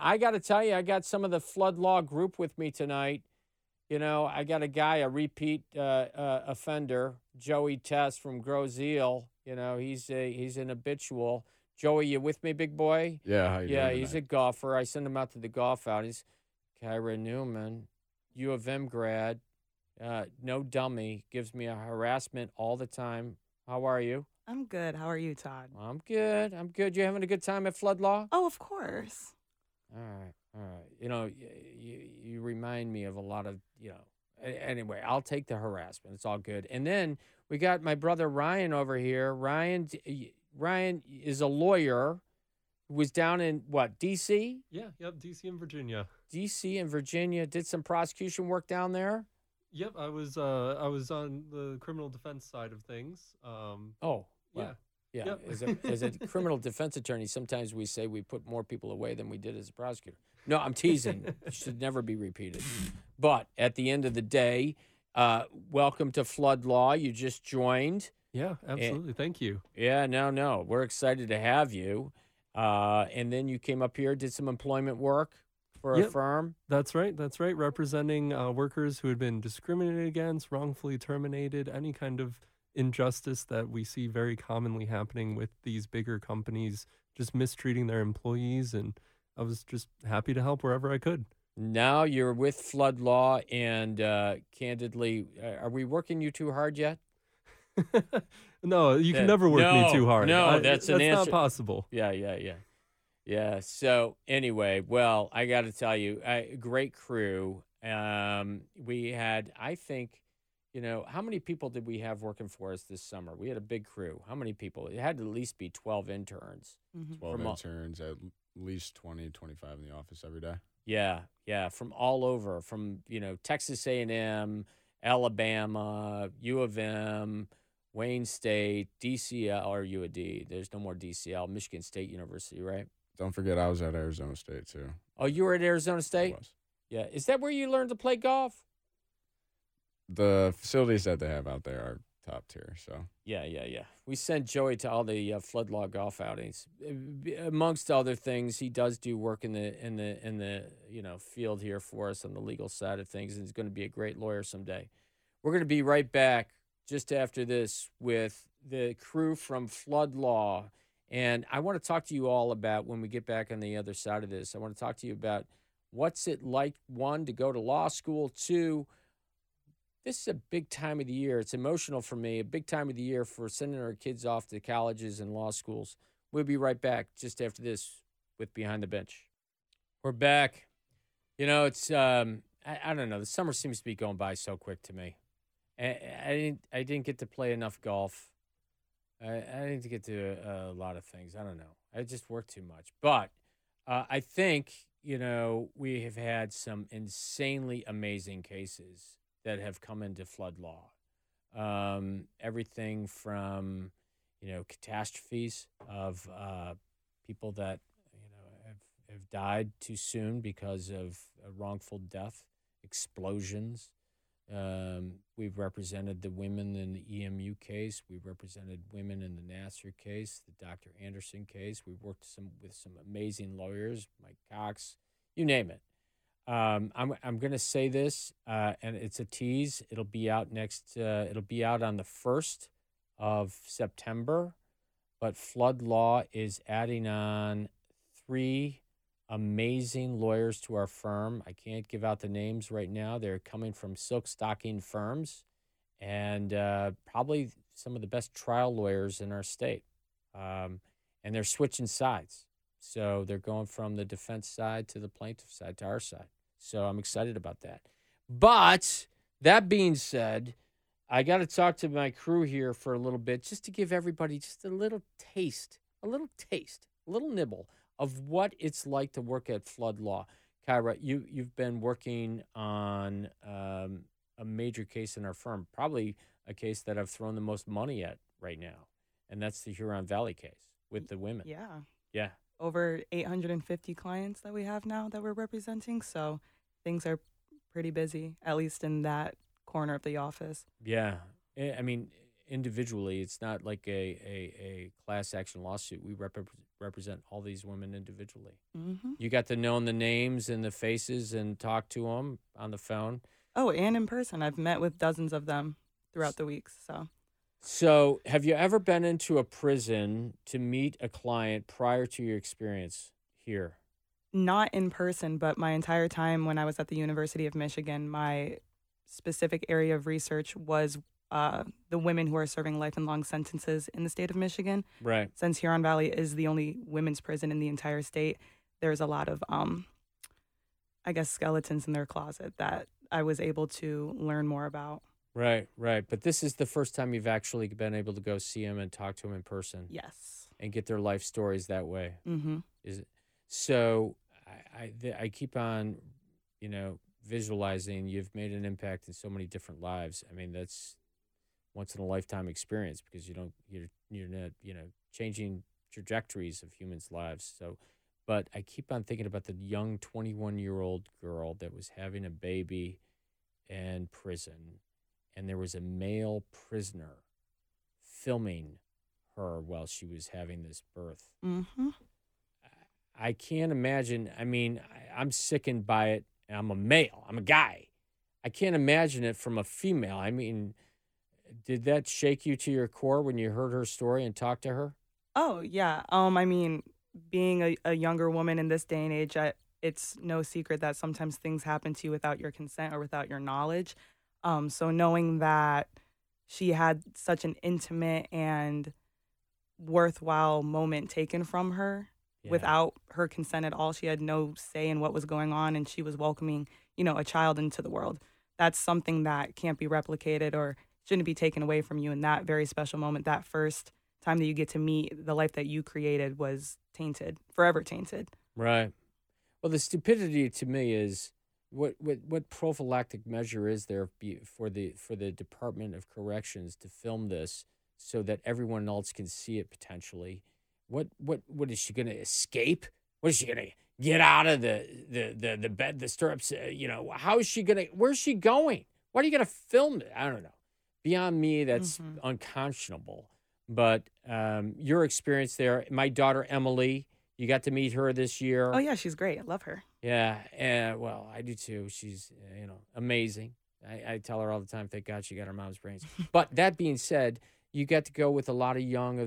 I got to tell you, I got some of the Flood Law group with me tonight. You know, I got a guy, a repeat offender, Joey Tess from Grows Eel. You know, he's an habitual. Joey, you with me, big boy? Yeah, how you Yeah, doing he's tonight? a golfer. I send him out to the golf outings. Kyra Newman, U of M grad, no dummy, gives me a harassment all the time. How are you? I'm good. How are you, Todd? I'm good. I'm good. You having a good time at Flood Law? Oh, of course. All right, all right. You know, you remind me of a lot of, Anyway, I'll take the harassment. It's all good. And then we got my brother Ryan over here. Ryan is a lawyer who was down in what, D.C.? Yeah, yep, DC and Virginia. D.C. and Virginia, did some prosecution work down there. Yep, I was on the criminal defense side of things. Oh, yeah. wow. Yeah, Yep. as a criminal defense attorney, sometimes we say we put more people away than we did as a prosecutor. No, I'm teasing. It should never be repeated. But at the end of the day, welcome to Flood Law. You just joined. Yeah, absolutely. Thank you. Yeah, no. We're excited to have you. And then you came up here, did some employment work for a Yep. firm. That's right. That's right. Representing workers who had been discriminated against, wrongfully terminated, any kind of injustice that we see very commonly happening with these bigger companies just mistreating their employees. And I was just happy to help wherever I could. Now you're with Flood Law, and candidly, are we working you too hard yet? No, you can never work me too hard. No, that's an answer. not possible. Yeah. So anyway, well, I got to tell you, great crew. We had, I think, how many people did we have working for us this summer? We had a big crew. How many people? It had to at least be 12 interns. 12 interns, at least 20, 25 in the office every day. Yeah, from all over, from Texas A&M, Alabama, U of M, Wayne State, DCL, or UAD. There's no more DCL. Michigan State University, right? Don't forget, I was at Arizona State, too. Oh, you were at Arizona State? I was. Yeah. Is that where you learned to play golf? The facilities that they have out there are top tier, so. Yeah. We send Joey to all the Flood Law golf outings. Amongst other things, he does do work in the field here for us on the legal side of things, and he's going to be a great lawyer someday. We're going to be right back just after this with the crew from Flood Law, and I want to talk to you all about, when we get back on the other side of this, I want to talk to you about what's it like, one, to go to law school, two, this is a big time of the year. It's emotional for me, a big time of the year for sending our kids off to colleges and law schools. We'll be right back just after this with Behind the Bench. We're back. It's, I don't know, the summer seems to be going by so quick to me. I didn't get to play enough golf. I didn't get to a lot of things. I don't know. I just worked too much. But I think, we have had some insanely amazing cases that have come into Flood Law. Everything from, catastrophes of people that, have died too soon because of a wrongful death, explosions. We've represented the women in the EMU case. We've represented women in the Nassar case, the Dr. Anderson case. We've worked with some amazing lawyers, Mike Cox, you name it. I'm going to say this, and it's a tease. It'll be out it'll be out on the 1st of September, but Flood Law is adding on 3 amazing lawyers to our firm. I can't give out the names right now. They're coming from silk stocking firms and probably some of the best trial lawyers in our state. And they're switching sides. So they're going from the defense side to the plaintiff side to our side. So I'm excited about that. But that being said, I got to talk to my crew here for a little bit just to give everybody just a little nibble of what it's like to work at Flood Law. Kyra, you've been working on a major case in our firm, probably a case that I've thrown the most money at right now, and that's the Huron Valley case with the women. Yeah. Over 850 clients that we have now that we're representing, so things are pretty busy, at least in that corner of the office. Yeah. I mean, individually, it's not like a class action lawsuit. We represent all these women individually. Hmm. You got to know the names and the faces and talk to them on the phone. Oh, and in person. I've met with dozens of them throughout the weeks. So, have you ever been into a prison to meet a client prior to your experience here? Not in person, but my entire time when I was at the University of Michigan, my specific area of research was the women who are serving life and long sentences in the state of Michigan. Right. Since Huron Valley is the only women's prison in the entire state, there's a lot of, I guess, skeletons in their closet that I was able to learn more about. Right. But this is the first time you've actually been able to go see them and talk to them in person. Yes. And get their life stories that way. Mm-hmm. Is it? So I keep on, visualizing you've made an impact in so many different lives. I mean, that's once in a lifetime experience because you're not, changing trajectories of humans' lives. So, but I keep on thinking about the young 21-year-old girl that was having a baby in prison, and there was a male prisoner filming her while she was having this birth. Mm-hmm. I can't imagine. I mean, I'm sickened by it. I'm a male. I'm a guy. I can't imagine it from a female. I mean, did that shake you to your core when you heard her story and talked to her? Oh, yeah. I mean, being a younger woman in this day and age, it's no secret that sometimes things happen to you without your consent or without your knowledge. So knowing that she had such an intimate and worthwhile moment taken from her without her consent at all, she had no say in what was going on, and she was welcoming, a child into the world. That's something that can't be replicated or shouldn't be taken away from you in that very special moment. That first time that you get to meet the life that you created was tainted, forever tainted. Right. Well, the stupidity to me is what prophylactic measure is there for the Department of Corrections to film this so that everyone else can see it potentially? What is she going to escape? What is she going to get out of the bed, the stirrups? How is she going to? Where's she going? Why are you going to film it? I don't know. Beyond me, that's unconscionable. But your experience there, my daughter Emily, you got to meet her this year. Oh yeah, she's great. I love her. Yeah, well, I do too. She's amazing. I tell her all the time, thank God she got her mom's brains. But that being said, you got to go with a lot of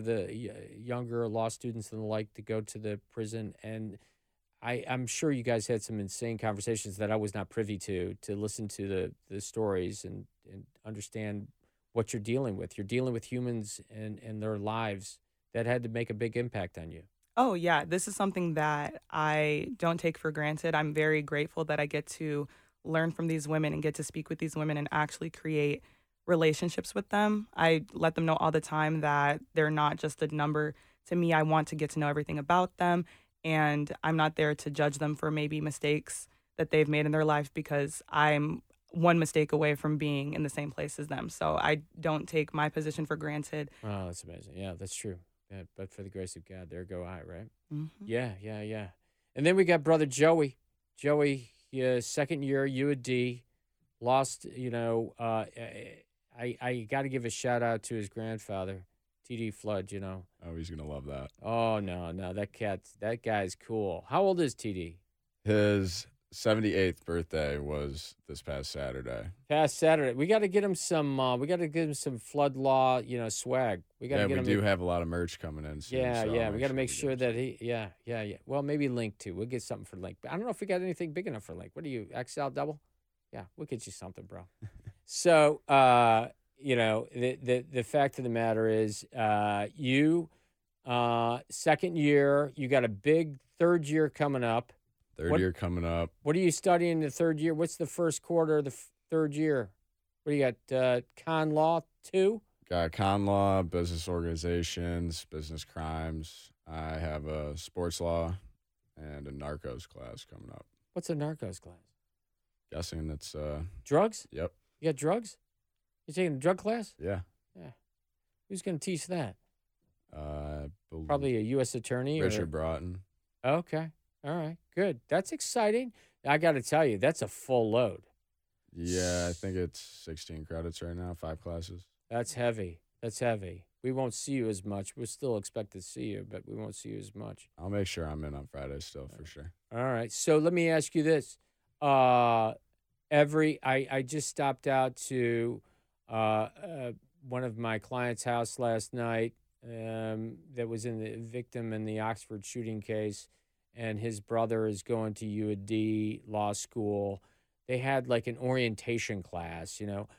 younger law students and the like to go to the prison, and I'm sure you guys had some insane conversations that I was not privy to listen to the stories and understand what you're dealing with. You're dealing with humans and their lives that had to make a big impact on you. Oh, yeah. This is something that I don't take for granted. I'm very grateful that I get to learn from these women and get to speak with these women and actually create relationships with them. I let them know all the time that they're not just a number to me. I want to get to know everything about them, and I'm not there to judge them for maybe mistakes that they've made in their life because I'm one mistake away from being in the same place as them. So I don't take my position for granted. Oh, that's amazing. Yeah, that's true. Yeah, but for the grace of God, there go I, right? Mm-hmm. Yeah. And then we got brother Joey. Joey, second year, UAD, lost, I got to give a shout out to his grandfather, TD Flood, Oh, he's going to love that. Oh, no, that guy's cool. How old is TD? His 78th birthday was this past Saturday. We got to get him some Flood Law, swag. We got to get him. We do have a lot of merch coming in soon. Yeah. We got to make sure that yeah. Well, maybe Link too. We'll get something for Link. But I don't know if we got anything big enough for Link. What are you, XL double? Yeah, we'll get you something, bro. So, the fact of the matter is, you, second year, you got a big third year coming up. Third year coming up. What are you studying in the third year? What's the first quarter of the third year? What do you got? Con Law 2? Got con law, business organizations, business crimes. I have a sports law and a narcos class coming up. What's a narcos class? Guessing it's drugs? Yep. You got drugs? You taking a drug class? Yeah. Who's going to teach that? Probably a U.S. attorney? Richard Broughton. Okay. All right. Good. That's exciting. I got to tell you, that's a full load. Yeah, I think it's 16 credits right now, 5 classes. That's heavy. we won't see you as much. We'll still expect to see you, but we won't see you as much. I'll make sure I'm in on Friday still for sure. All right. So let me ask you this. I just stopped out to one of my clients' house last night that was in the victim in the Oxford shooting case, and his brother is going to UAD law school. They had like an orientation class,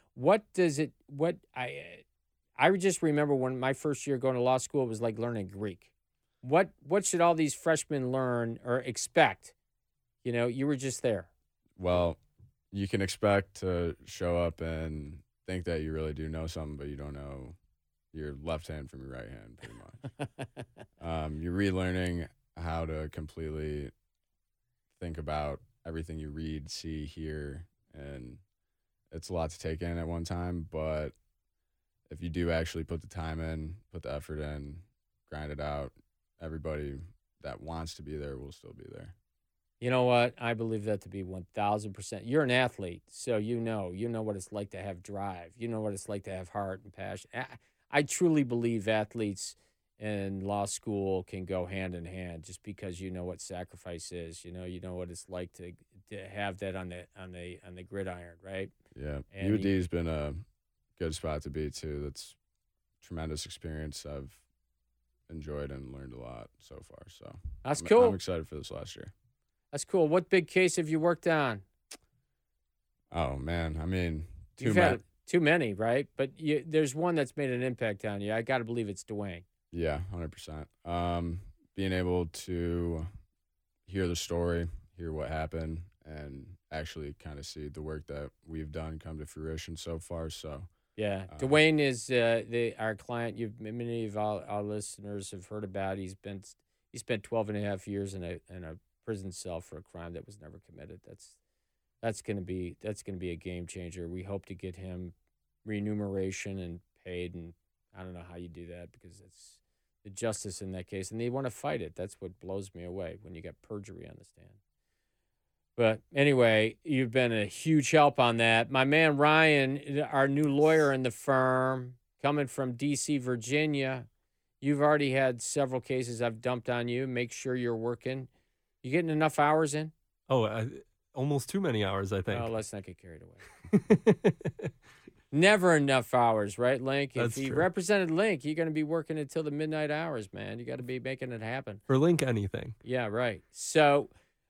I just remember when my first year going to law school, it was like learning Greek. What should all these freshmen learn or expect? You were just there. Well, you can expect to show up and think that you really do know something, but you don't know your left hand from your right hand, pretty much. You're relearning how to completely think about everything you read, see, hear, and it's a lot to take in at one time, but if you do actually put the time in, put the effort in, grind it out, everybody that wants to be there will still be there. You know what? I believe that to be 1,000%. You're an athlete, so you know what it's like to have drive. You know what it's like to have heart and passion. I truly believe athletes in law school can go hand in hand just because you know what sacrifice is. You know what it's like to have that on the gridiron, right? Yeah. And UAD's been a good spot to be too. That's tremendous experience. I've enjoyed and learned a lot so far. So that's cool. I'm excited for this last year. That's cool. What big case have you worked on? Oh man, I mean, You've had too many, right? But there's one that's made an impact on you. I got to believe it's Dwayne. Yeah, 100%. Being able to hear the story, hear what happened, and actually kind of see the work that we've done come to fruition so far. So yeah, Dwayne is our client. Many of our listeners have heard about. He spent 12 and a half years in a prison cell for a crime that was never committed. That's going to be a game changer. We hope to get him remuneration and paid, and I don't know how you do that because it's the justice in that case, and they want to fight it. That's what blows me away when you got perjury on the stand. But anyway, you've been a huge help on that. My man Ryan, our new lawyer in the firm, coming from D.C., Virginia, you've already had several cases I've dumped on you. Make sure you're working. You getting enough hours in? Oh, almost too many hours, I think. Oh, let's not get carried away. Never enough hours, right, Link? That's if you true. represented Link, you're going to be working until the midnight hours, man. You got to be making it happen. For Link, anything. Yeah, right. So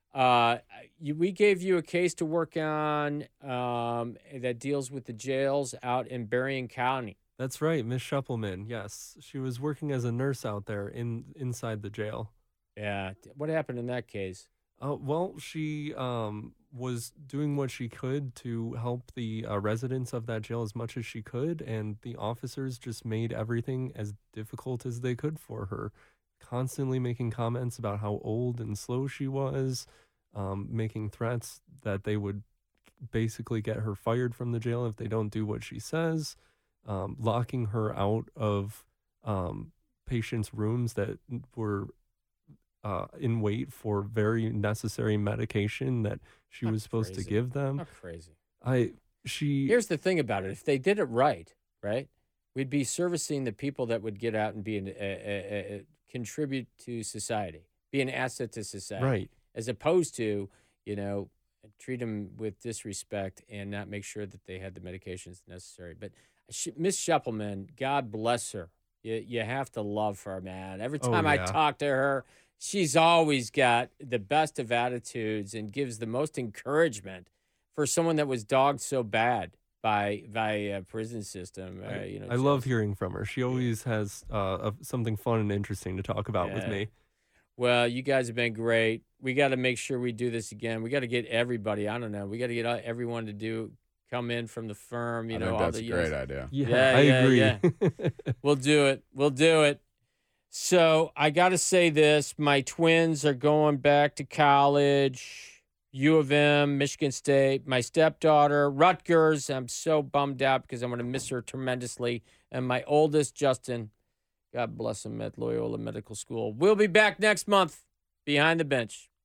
we gave you a case to work on that deals with the jails out in Berrien County. That's right, Miss Shuppelman. Yes, she was working as a nurse out there inside the jail. Yeah. What happened in that case? Well, she was doing what she could to help the residents of that jail as much as she could, and the officers just made everything as difficult as they could for her, constantly making comments about how old and slow she was, making threats that they would basically get her fired from the jail if they don't do what she says, locking her out of patients' rooms that were in wait for very necessary medication that she was supposed to give them. Not crazy. Here's the thing about it. If they did it right, we'd be servicing the people that would get out and be contribute to society, be an asset to society. Right. As opposed to, treat them with disrespect and not make sure that they had the medications necessary. But Miss Shuppelman, God bless her. You have to love her, man. Every time I talk to her, she's always got the best of attitudes and gives the most encouragement for someone that was dogged so bad by a prison system. I love hearing from her. She always has something fun and interesting to talk about with me. Well, you guys have been great. We got to make sure we do this again. We got to get everybody. I don't know. We got to get everyone to come in from the firm. I think that's a great idea. Yeah, I agree. Yeah. We'll do it. So I got to say this. My twins are going back to college, U of M, Michigan State. My stepdaughter, Rutgers. I'm so bummed out because I'm going to miss her tremendously. And my oldest, Justin, God bless him, at Loyola Medical School. We'll be back next month, Behind the Bench.